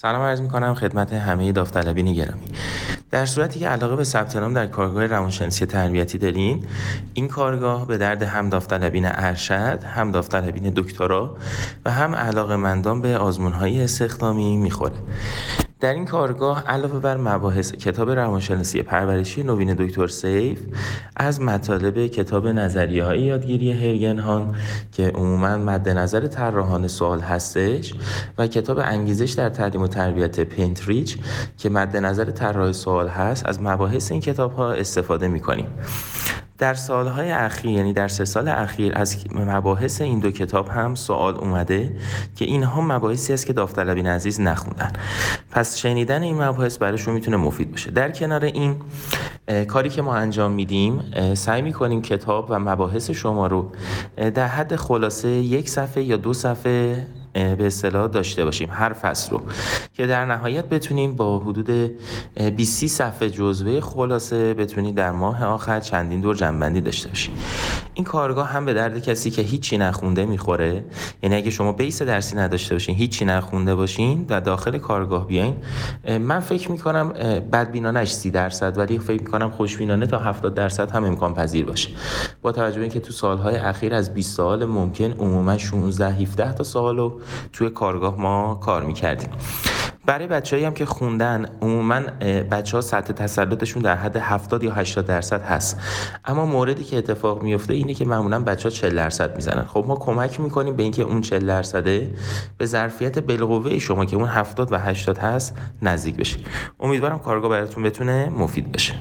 سلام عرض می‌کنم خدمت همه داوطلبین گرامی. در صورتی که علاقه به ثبت نام در کارگاه روانشناسی تربیتی دارین، این کارگاه به درد هم داوطلبین ارشد، هم داوطلبین دکترا و هم علاقه‌مندان به آزمون‌های استخدامی می‌خوره. در این کارگاه علاوه بر مباحث کتاب روانشناسی پرورشی نوین دکتر سیف، از مطالب کتاب نظریه‌های یادگیری هرگنهان که عموماً مد نظر طراحان سوال هستش و کتاب انگیزش در تعلیم و تربیت پنتریچ که مد نظر طراح سوال هست، از مباحث این کتاب‌ها استفاده می‌کنیم. در سالهای اخیر، یعنی در 3 سال اخیر، از مباحث این دو کتاب هم سوال اومده که اینها مباحثی است که داوطلبین عزیز نخوندن. پس شنیدن این مباحث براشون میتونه مفید باشه. در کنار این کاری که ما انجام میدیم، سعی میکنیم کتاب و مباحث شما رو در حد خلاصه 1 صفحه یا 2 صفحه به اصطلاح داشته باشیم هر فصل رو، که در نهایت بتونیم با حدود 20 صفحه جزوه خلاصه بتونیم در ماه آخر چندین دور جنبندی داشته باشیم. این کارگاه هم به درد کسی که هیچی نخونده میخوره. یعنی اگه شما بیس درسی نداشته باشین، هیچی نخونده باشین و داخل کارگاه بیاین، من فکر میکنم بدبینانش 30%، ولی فکر میکنم خوشبینانه تا 70% هم امکان پذیر باشه، با توجه به اینکه تو سالهای اخیر از 20 سوال ممکن عموما 16-17 تا سوالو توی کارگاه ما کار میکردیم. برای بچه‌ای هم که خوندن، عموما بچه‌ها سطح تسلطشون در حد 70 یا 80% هست، اما موردی که اتفاق میفته اینه که معمولا بچه‌ها 40% میزنن. خب ما کمک میکنیم به اینکه اون 40% به ظرفیت بالقوه شما که اون 70 و 80 هست نزدیک بشه. امیدوارم کارگاه براتون بتونه مفید بشه.